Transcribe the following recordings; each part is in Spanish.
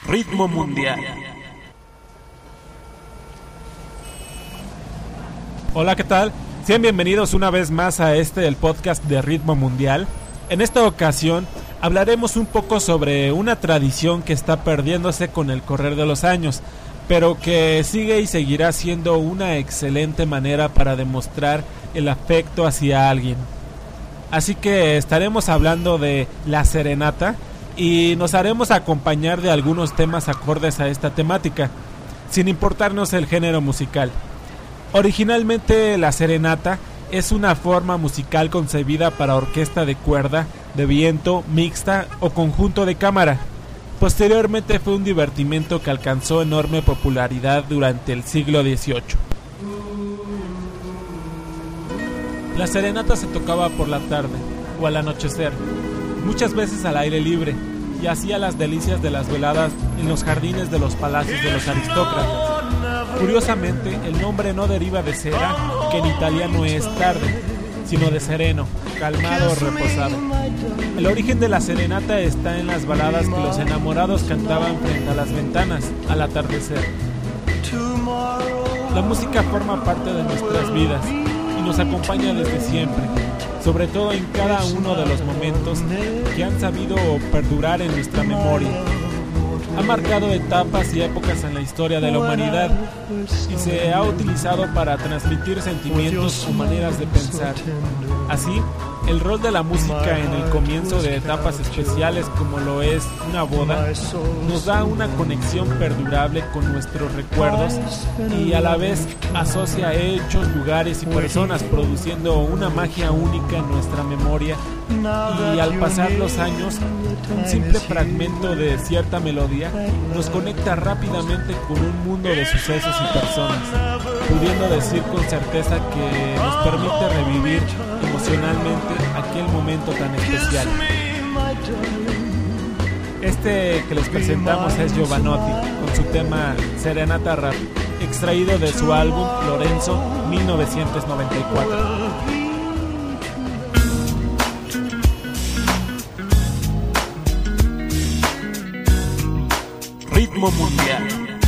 Ritmo Mundial. Hola, ¿qué tal? Sean bienvenidos una vez más a el podcast de Ritmo Mundial. En esta ocasión hablaremos un poco sobre una tradición que está perdiéndose con el correr de los años, pero que sigue y seguirá siendo una excelente manera para demostrar el afecto hacia alguien. Así que estaremos hablando de la serenata y nos haremos acompañar de algunos temas acordes a esta temática, sin importarnos el género musical. Originalmente la serenata es una forma musical concebida para orquesta de cuerda, de viento, mixta o conjunto de cámara. Posteriormente fue un divertimento que alcanzó enorme popularidad durante el siglo XVIII. La serenata se tocaba por la tarde o al anochecer, muchas veces al aire libre, y hacía las delicias de las veladas en los jardines de los palacios de los aristócratas. Curiosamente, el nombre no deriva de sera, que en italiano es tarde, sino de sereno, calmado o reposado. El origen de la serenata está en las baladas que los enamorados cantaban frente a las ventanas al atardecer. La música forma parte de nuestras vidas y nos acompaña desde siempre, sobre todo en cada uno de los momentos que han sabido perdurar en nuestra memoria. Ha marcado etapas y épocas en la historia de la humanidad y se ha utilizado para transmitir sentimientos o maneras de pensar. Así, el rol de la música en el comienzo de etapas especiales como lo es una boda nos da una conexión perdurable con nuestros recuerdos y a la vez asocia hechos, lugares y personas, produciendo una magia única en nuestra memoria. Y al pasar los años, un simple fragmento de cierta melodía nos conecta rápidamente con un mundo de sucesos y personas, pudiendo decir con certeza que nos permite revivir emocionalmente aquel momento tan especial. Este que les presentamos es Jovanotti, con su tema Serenata Rap, extraído de su álbum Lorenzo 1994. Ritmo Mundial.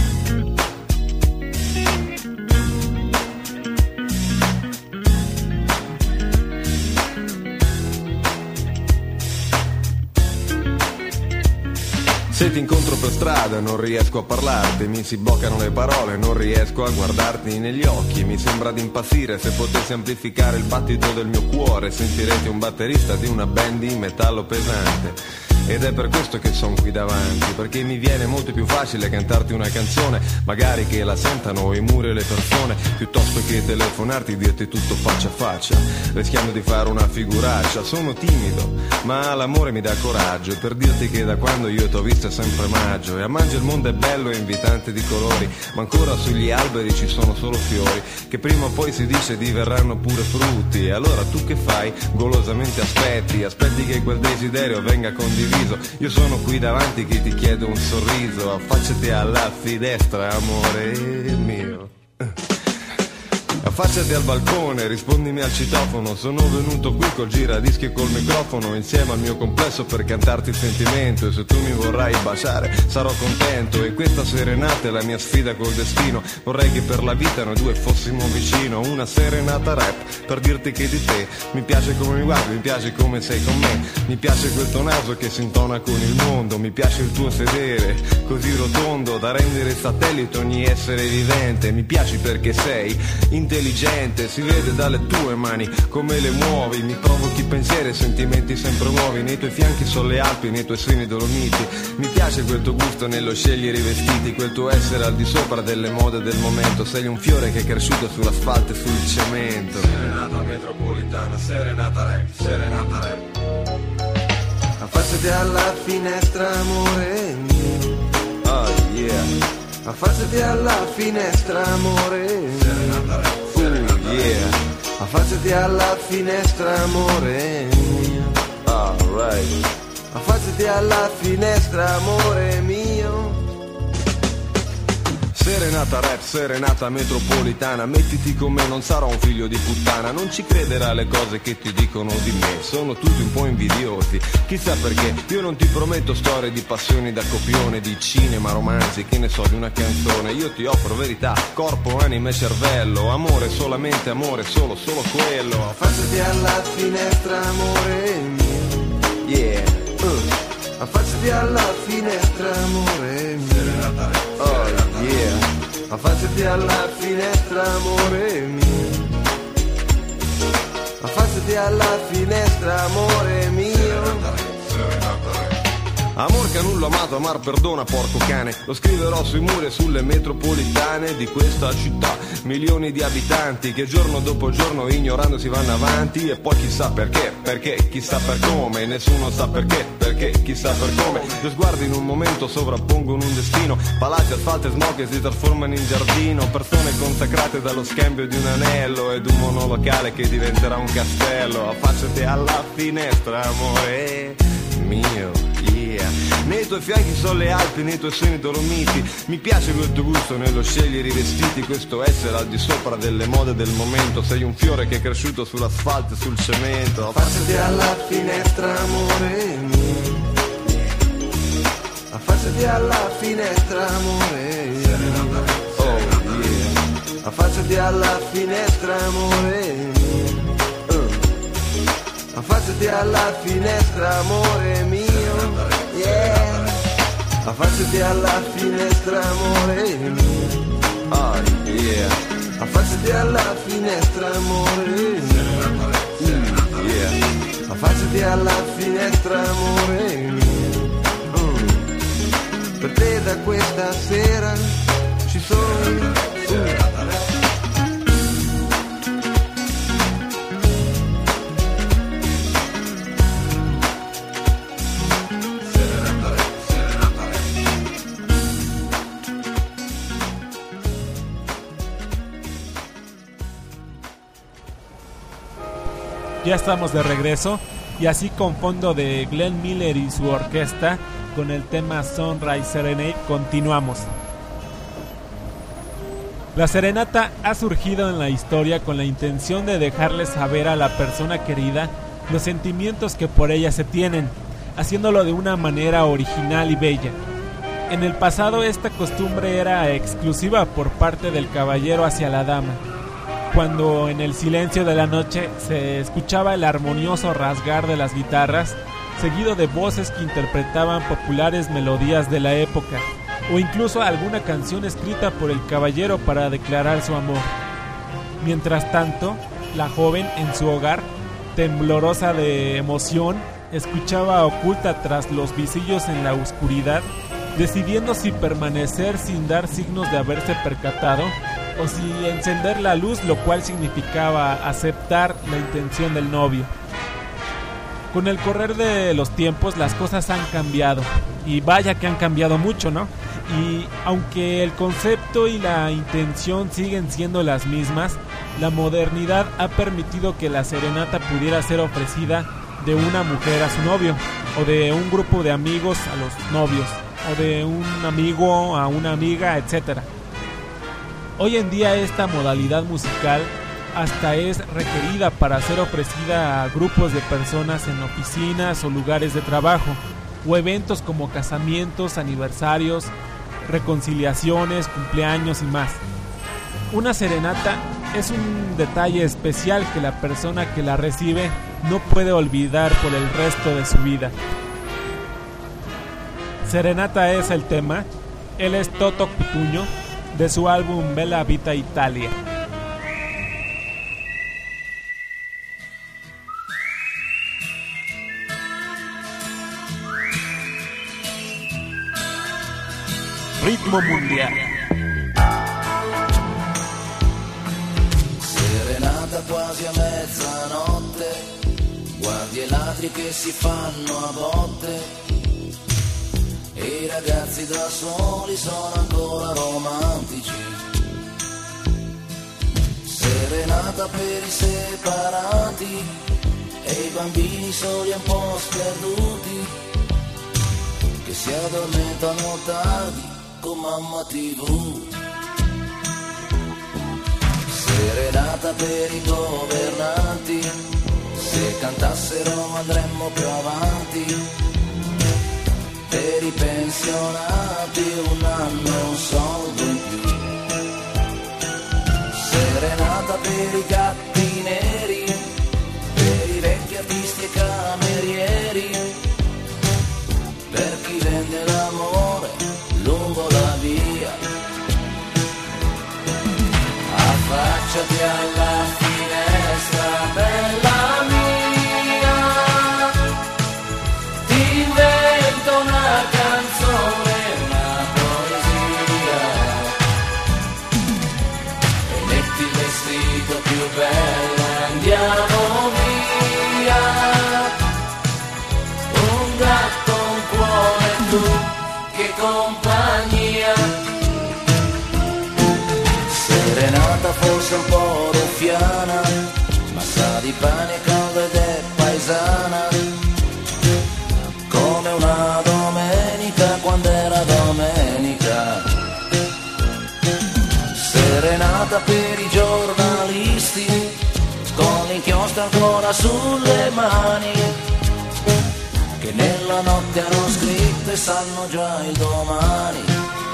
Se ti incontro per strada non riesco a parlarti, mi si bloccano le parole, non riesco a guardarti negli occhi. Mi sembra di impazzire, se potessi amplificare il battito del mio cuore sentirete un batterista di una band di metallo pesante. Ed è per questo che sono qui davanti, perché mi viene molto più facile cantarti una canzone, magari che la sentano i muri e le persone, piuttosto che telefonarti e dirti tutto faccia a faccia, rischiando di fare una figuraccia. Sono timido, ma l'amore mi dà coraggio, e per dirti che da quando io t'ho visto è sempre maggio, e a maggio il mondo è bello e invitante di colori, ma ancora sugli alberi ci sono solo fiori, che prima o poi si dice diverranno pure frutti. E allora tu che fai? Golosamente aspetti che quel desiderio venga condiviso. Io sono qui davanti che ti chiedo un sorriso, affacciati alla finestra, amore mio. Affacciati al balcone, rispondimi al citofono. Sono venuto qui col giradischi e col microfono, insieme al mio complesso per cantarti il sentimento. E se tu mi vorrai baciare sarò contento. E questa serenata è la mia sfida col destino. Vorrei che per la vita noi due fossimo vicino. Una serenata rap per dirti che di te mi piace come mi guardi, mi piace come sei con me, mi piace quel tuo naso che si intona con il mondo, mi piace il tuo sedere così rotondo da rendere satellite ogni essere vivente. Mi piaci perché sei intelligente, si vede dalle tue mani come le muovi, mi provochi pensieri e sentimenti sempre nuovi. Nei tuoi fianchi sono le Alpi, nei tuoi seni Dolomiti. Mi piace quel tuo gusto nello scegliere i vestiti, quel tuo essere al di sopra delle mode del momento. Sei un fiore che è cresciuto sull'asfalto e sul cemento. Serenata metropolitana, serenata rap, serenata rap. Affacciati alla finestra, amore mio. Oh yeah. Affacciati alla finestra, amore. Serenata rap, serenata yeah. Affacciati alla finestra, amore mio. Alright. Affacciati alla finestra, amore mio. Serenata rap, serenata metropolitana, mettiti con me, non sarò un figlio di puttana. Non ci crederà alle cose che ti dicono di me, sono tutti un po' invidiosi, chissà perché. Io non ti prometto storie di passioni da copione, di cinema, romanzi, che ne so, di una canzone. Io ti offro verità, corpo, anima e cervello, amore, solamente amore, solo quello. Affacciati alla finestra, amore mio, yeah, affacciati alla finestra, amore mio, oh yeah, affacciati alla finestra, amore mio, affacciati alla finestra, amore mio. Amor che nullo amato, amar perdona, porco cane. Lo scriverò sui muri e sulle metropolitane di questa città. Milioni di abitanti che giorno dopo giorno ignorando si vanno avanti. E poi chissà perché chissà per come. Nessuno sa perché chissà per come. Due sguardi in un momento sovrappongono un destino. Palazzi, asfalto e smog che si trasformano in giardino. Persone consacrate dallo scambio di un anello ed un monolocale che diventerà un castello. Affacciati alla finestra, amore mio, yeah. Nei tuoi fianchi sono le Alpi, nei tuoi seni Dolomiti. Mi piace quel tuo gusto nello scegliere i vestiti. Questo essere al di sopra delle mode del momento. Sei un fiore che è cresciuto sull'asfalto e sul cemento. Affacciati alla finestra, amore mio, affacciati alla finestra, amore mio, oh yeah, affacciati alla finestra, amore mio, affacciati alla finestra, amore mio, yeah, affacciati alla finestra, amore mio, oh yeah, affacciati alla finestra, amore mio, yeah, affacciati alla finestra, amore mio, per te da questa sera ci sono io. Ya estamos de regreso y así con fondo de Glenn Miller y su orquesta con el tema Sunrise Serenade continuamos. La serenata ha surgido en la historia con la intención de dejarle saber a la persona querida los sentimientos que por ella se tienen, haciéndolo de una manera original y bella. En el pasado esta costumbre era exclusiva por parte del caballero hacia la dama, cuando en el silencio de la noche se escuchaba el armonioso rasgar de las guitarras, seguido de voces que interpretaban populares melodías de la época, o incluso alguna canción escrita por el caballero para declarar su amor. Mientras tanto, la joven en su hogar, temblorosa de emoción, escuchaba oculta tras los visillos en la oscuridad, decidiendo si permanecer sin dar signos de haberse percatado, o si encender la luz, lo cual significaba aceptar la intención del novio. Con el correr de los tiempos las cosas han cambiado, y vaya que han cambiado mucho, ¿no? Y aunque el concepto y la intención siguen siendo las mismas, la modernidad ha permitido que la serenata pudiera ser ofrecida de una mujer a su novio, o de un grupo de amigos a los novios, o de un amigo a una amiga, etc. Hoy en día esta modalidad musical hasta es requerida para ser ofrecida a grupos de personas en oficinas o lugares de trabajo, o eventos como casamientos, aniversarios, reconciliaciones, cumpleaños y más. Una serenata es un detalle especial que la persona que la recibe no puede olvidar por el resto de su vida. Serenata es el tema. Él es Toto Cutugno, de su álbum Bella Vita Italia. Ritmo mundial. Serenata quasi a mezzanotte, guardi i ladri che si fanno a botte, e i ragazzi da soli sono ancora romantici. Serenata per i separati e i bambini soli un po' sperduti, che si addormentano tardi con mamma TV. serenata per i governanti, se cantassero andremmo più avanti, per i pensionati un anno e un soldo in più, serenata per i gatti neri, per i vecchi artisti e camerieri, per chi vende l'amore lungo la via. Affacciati alla finestra, bella mia, ti invento una canzone, una poesia, e metti il vestito più bello e andiamo via. Un gatto, un cuore, tu, che compagnia. Serenata forse un po' ruffiana, ma sa di pane caldo ed è paesana, come una domenica quando era domenica. Serenata per i giornalisti, con l'inchiostro ancora sulle mani, che nella notte hanno scritto e sanno già il domani.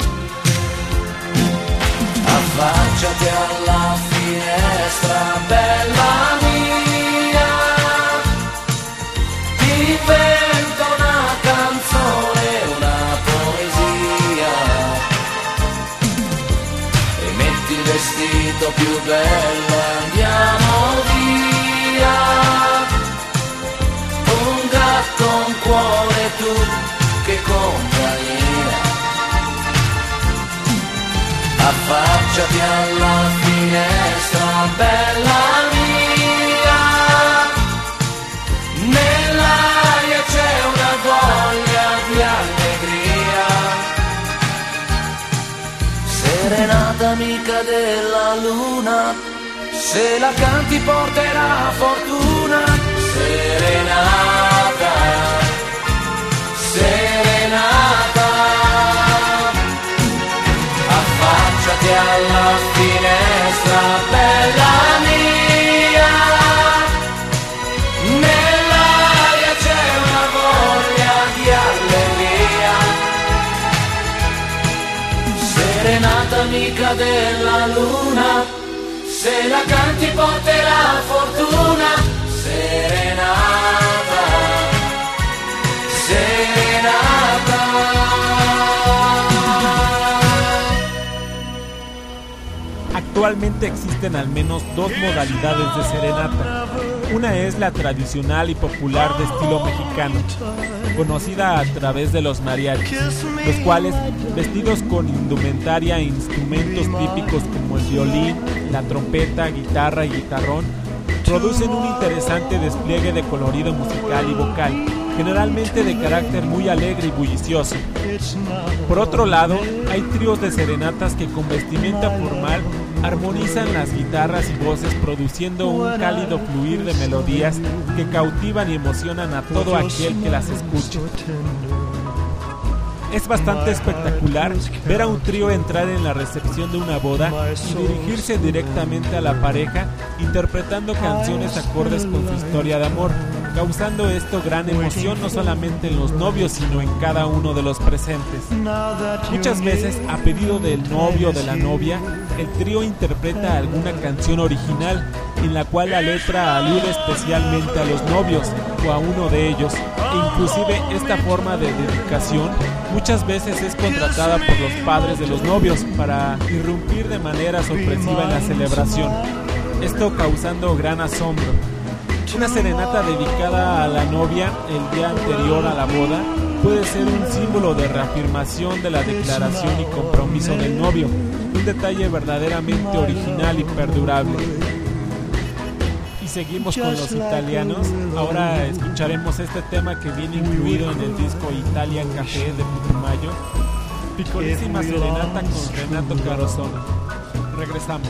Affacciati alla finestra, bella mia, ti invento una canzone, una poesia, e metti il vestito più bello e andiamo via. Un gatto, un cuore, tu, che compagnia. Affacciati alla finestra, bella mia, nell'aria c'è una voglia di allegria. Serenata amica della luna, se la canti porterà fortuna. Serenata, serenata, affacciati alla finestra, bella mia, nell'aria c'è una voglia di allegria. Serenata amica della luna, se la canti porterà fortuna. Serenata, serenata. Actualmente existen al menos dos modalidades de serenata. Una es la tradicional y popular de estilo mexicano, conocida a través de los mariachis, los cuales, vestidos con indumentaria e instrumentos típicos como el violín, la trompeta, guitarra y guitarrón, producen un interesante despliegue de colorido musical y vocal, generalmente de carácter muy alegre y bullicioso. Por otro lado, hay tríos de serenatas que con vestimenta formal armonizan las guitarras y voces, produciendo un cálido fluir de melodías que cautivan y emocionan a todo aquel que las escucha. Es bastante espectacular ver a un trío entrar en la recepción de una boda y dirigirse directamente a la pareja, interpretando canciones acordes con su historia de amor, causando esto gran emoción no solamente en los novios, sino en cada uno de los presentes. Muchas veces, a pedido del novio o de la novia, el trío interpreta alguna canción original, en la cual la letra alude especialmente a los novios o a uno de ellos, e inclusive esta forma de dedicación muchas veces es contratada por los padres de los novios para irrumpir de manera sorpresiva en la celebración, esto causando gran asombro. Una serenata dedicada a la novia el día anterior a la boda puede ser un símbolo de reafirmación de la declaración y compromiso del novio, un detalle verdaderamente original y perdurable. Y seguimos con los italianos. Ahora escucharemos este tema que viene incluido en el disco Italian Café de Putumayo, Piccolissima Serenata con Renato Carosone. Regresamos.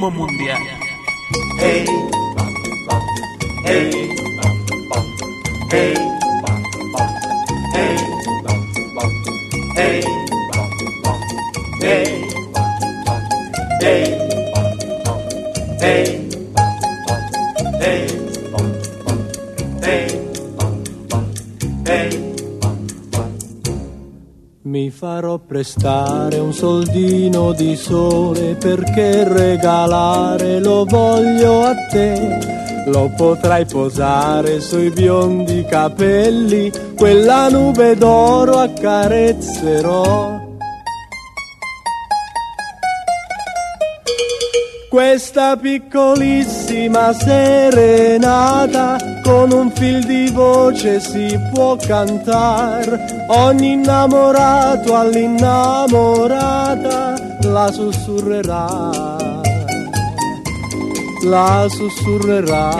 Ritmo Mundial. Hey, hey, hey, hey, hey, hey, hey, hey, hey. Mi farò prestare un soldino di sole perché regalare lo voglio a te. Lo potrai posare sui biondi capelli, quella nube d'oro accarezzerò. Questa piccolissima serenata con un fil di voce si può cantare. Ogni innamorato all'innamorata la sussurrerà, la sussurrerà.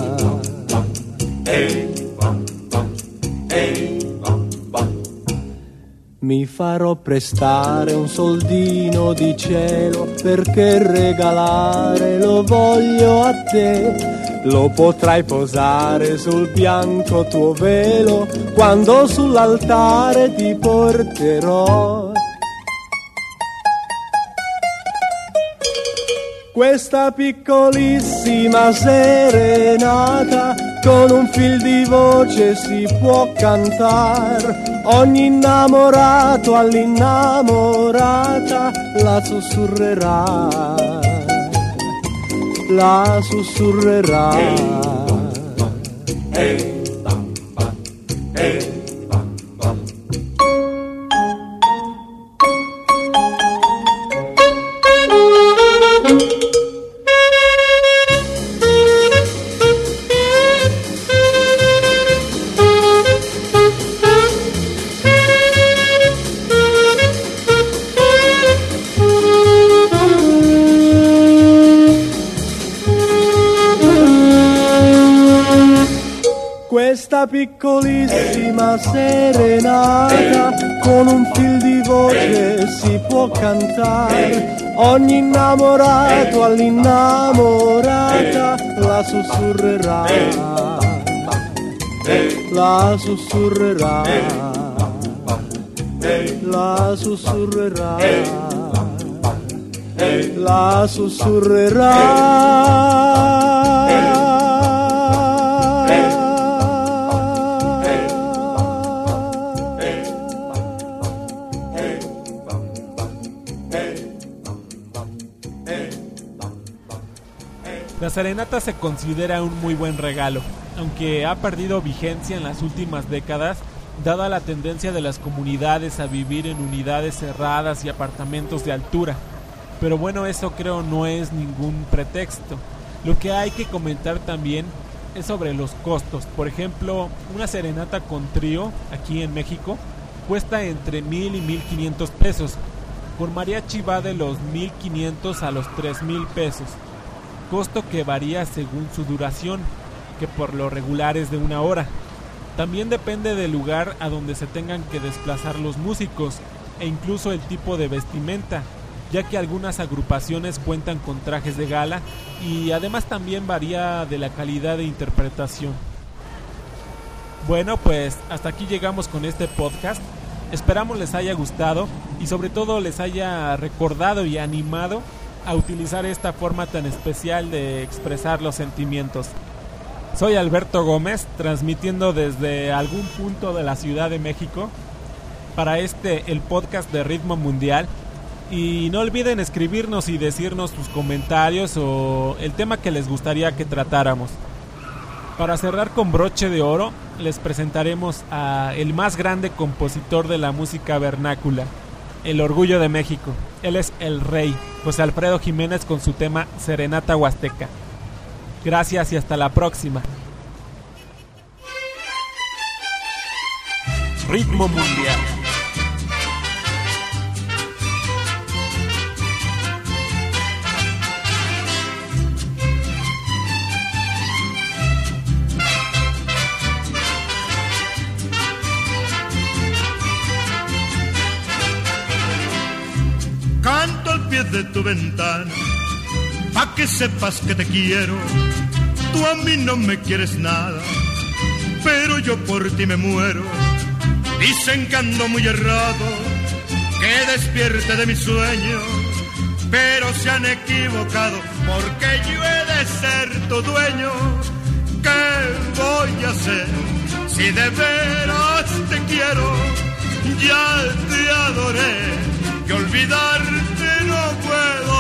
Mi farò prestare un soldino di cielo perché regalare lo voglio a te. Lo potrai posare sul bianco tuo velo quando sull'altare ti porterò. Questa piccolissima serenata con un fil di voce si può cantare. Ogni innamorato all'innamorata la sussurrerà, la sussurrerà. Questa piccolissima serenata con un fil di voce si può cantare. Ogni innamorato all'innamorata la sussurrerà, la sussurrerà, la sussurrerà, la sussurrerà. La serenata se considera un muy buen regalo, aunque ha perdido vigencia en las últimas décadas, dada la tendencia de las comunidades a vivir en unidades cerradas y apartamentos de altura. Pero bueno, eso creo no es ningún pretexto. Lo que hay que comentar también es sobre los costos. Por ejemplo, una serenata con trío aquí en México cuesta entre 1,000 y 1,500 pesos. Con mariachi va de los 1,500 a los 3,000 pesos. Costo que varía según su duración, que por lo regular es de 1 hora. También depende del lugar a donde se tengan que desplazar los músicos e incluso el tipo de vestimenta, ya que algunas agrupaciones cuentan con trajes de gala y además también varía de la calidad de interpretación. Bueno, pues hasta aquí llegamos con este podcast. Esperamos les haya gustado y sobre todo les haya recordado y animado a utilizar esta forma tan especial de expresar los sentimientos. Soy Alberto Gómez, transmitiendo desde algún punto de la Ciudad de México para el podcast de Ritmo Mundial. Y no olviden escribirnos y decirnos sus comentarios o el tema que les gustaría que tratáramos. Para cerrar con broche de oro, les presentaremos a el más grande compositor de la música vernácula, el Orgullo de México. Él es el rey, José Alfredo Jiménez, con su tema Serenata Huasteca. Gracias y hasta la próxima. Ritmo Mundial. Canto al pie de tu ventana pa' que sepas que te quiero. Tú a mí no me quieres nada, pero yo por ti me muero. Dicen que ando muy errado, que despierte de mi sueño, pero se han equivocado, porque yo he de ser tu dueño. ¿Qué voy a hacer si de veras te quiero? Ya te adoré, que olvidarte no puedo.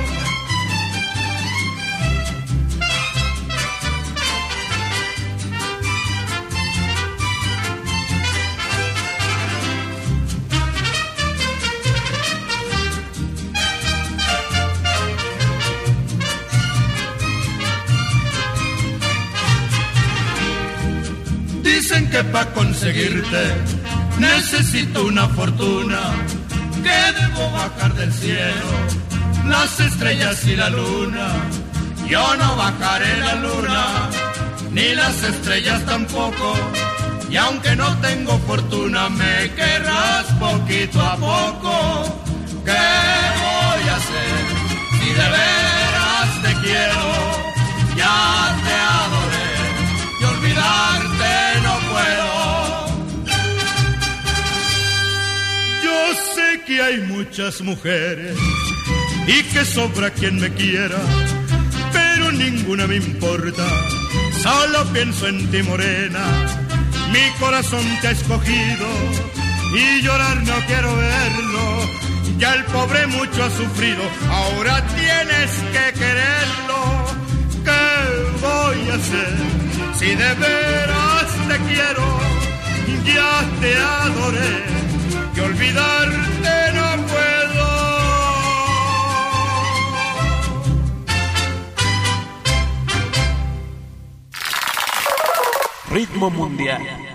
Dicen que pa' conseguirte necesito una fortuna, que debo bajar del cielo las estrellas y la luna. Yo no bajaré la luna, ni las estrellas tampoco, y aunque no tengo fortuna me querrás poquito a poco. ¿Qué voy a hacer si de veras te quiero? Ya te adoré y olvidarte no puedo. Yo sé que hay muchas mujeres y que sobra quien me quiera, pero ninguna me importa, solo pienso en ti, morena. Mi corazón te ha escogido y llorar no quiero verlo. Ya el pobre mucho ha sufrido, ahora tienes que quererlo. ¿Qué voy a hacer si de veras te quiero? Ya te adoré, que olvidarte no puedo. Ritmo mundial.